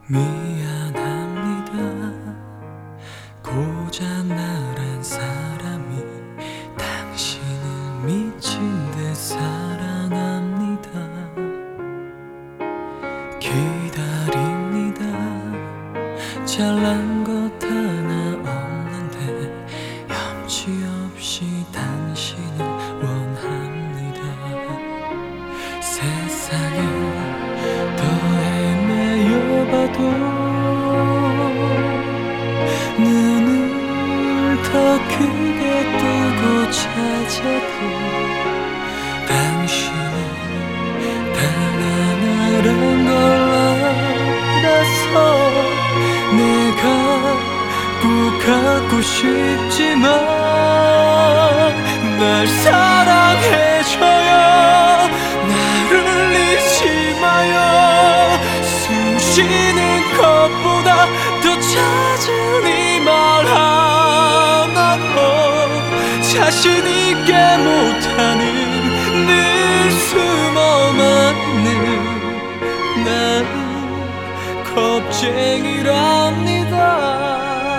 미안합니다. 고장나란 사람이 당신을 미친 듯 사랑합니다. 기다립니다. 잘난 것 하나 없는데 염치 없이 당신을 원합니다. 세상에 더 헤매여봐도 눈을 더 크게 뜨고 찾아도 당신을 달아나란 걸 알아서 내가 꼭 갖고 싶지만 날 사랑해줘요. 나를 잊지 마요. 숨 쉬는 것보다 더 찾은 이 말 하나도 자신 있게 못하는 늘 숨어맞는 나는 겁쟁이랍니다.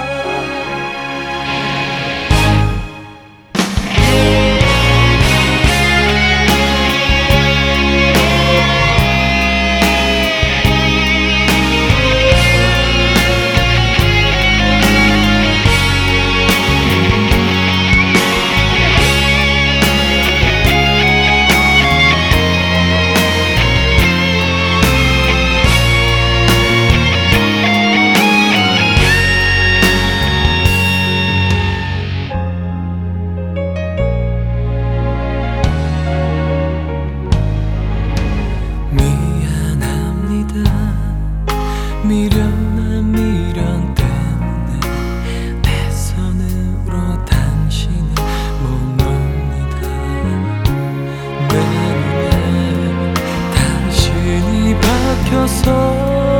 미련한 미련 때문에 내 손으로 당신을 못 놓습니다. 내 눈에 당신이 박혀서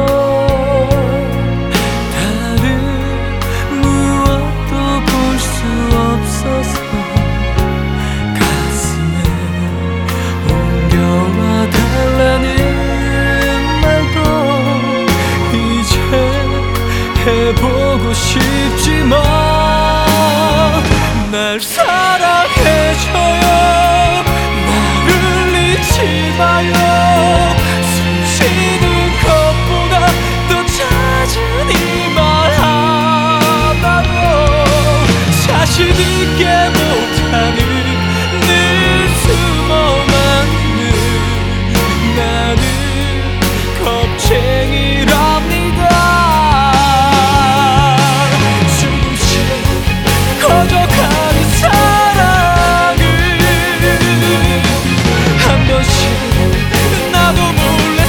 다른 무엇도 볼 수 없어서 가슴에 옮겨와 달라는 해보고 싶지만 날 사랑해줘요. 나를 잊지 마요. 숨 쉬는 것보다 더 찾은 이 말 하나도 자신 있게 못하는 늘 숨어맞는 나는 겁쟁이랍니다. 커져가는 사랑을 한 번씩 나도 몰래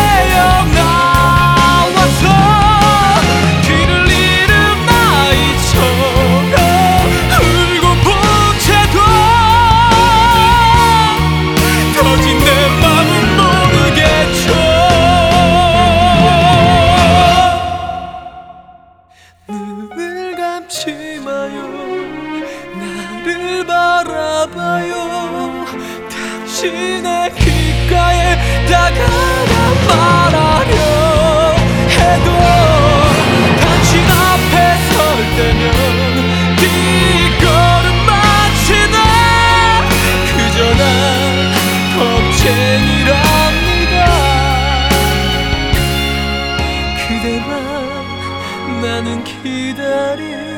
새어나와서 길을 잃은 아이처럼 울고 본 채도 터진 내 맘은 모르겠죠. 눈을 감지 마요. 나를 바라봐요. 당신의 귓가에 다가가 말하려 해도 당신 앞에 설 때면 뒷걸음마치 나 그저 난 겁쟁이랍니다. 그대만 나는 기다리